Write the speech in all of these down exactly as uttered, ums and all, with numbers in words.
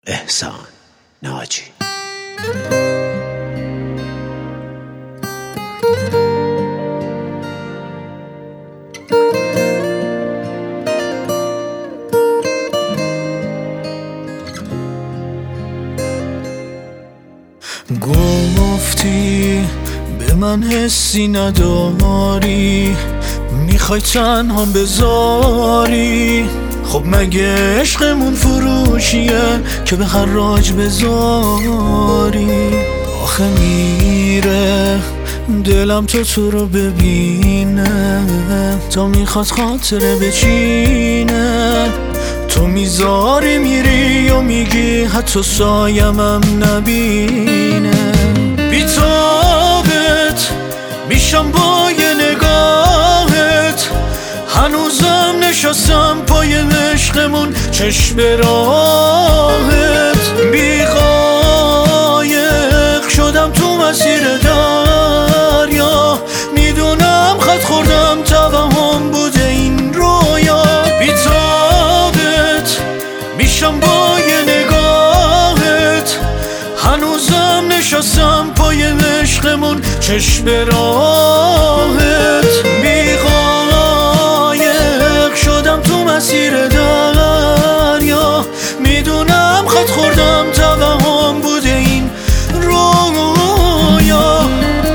احسان ناجی. گفتی به من حسی نداری، میخوای تنهام بذاری. خب مگه عشقمون فروشیه که به حراج بذاری؟ آخه میره دلم تو تو رو ببینه، تا میخواد خاطره بچینه. تو میذاری میری و میگی حتی سایمم نبینه. بیتابت میشم با یه نگاهت، هنوزم نشستم پای عشقمون چشم به راهت. بیقایق شدم تو مسیر دریا، میدونم خط خوردم توهم بوده این رویا. بیتابت میشم با یه نگاهت، هنوزم نشستم پای عشقمون چشم به راهت. بیقایق شدم تو مسیر دریا، میدونم خط خوردم توهم بوده این رویا.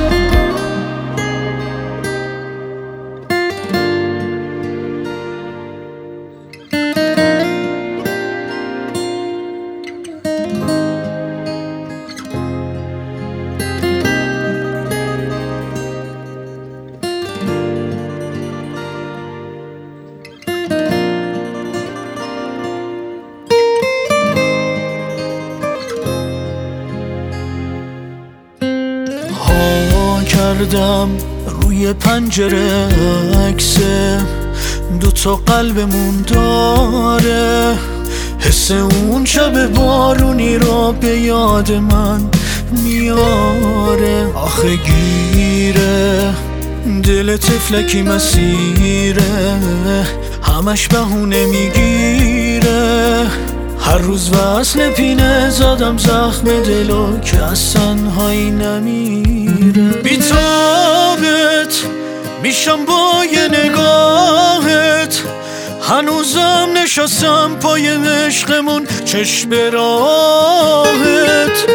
کردم روی پنجره عکسه، دوتا قلبمون داره. حس اون شب بارونی رو به یاد من میاره. آخه گیره دل طفلکی مسیره، همش بهونه میگیره. هر روز وصل پینه زدم زخم دلو که از تنهایی نمیره. بیتابت میشم با یه نگاهت، هنوزم نشستم پای عشقمون چشم به راهت.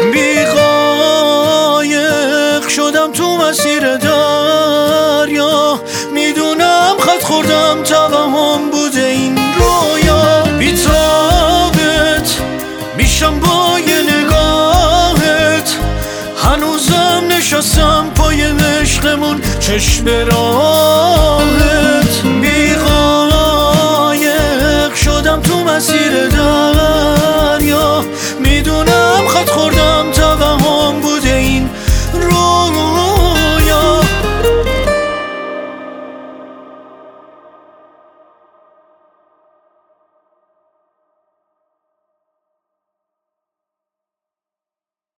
بیقایق شدم تو مسیر دریا، میدونم خط خوردم توهم بوده این رویا. بیتابت میشم با یه نگاهت، هنوزم نشستم پای عشقمون چشم به راه.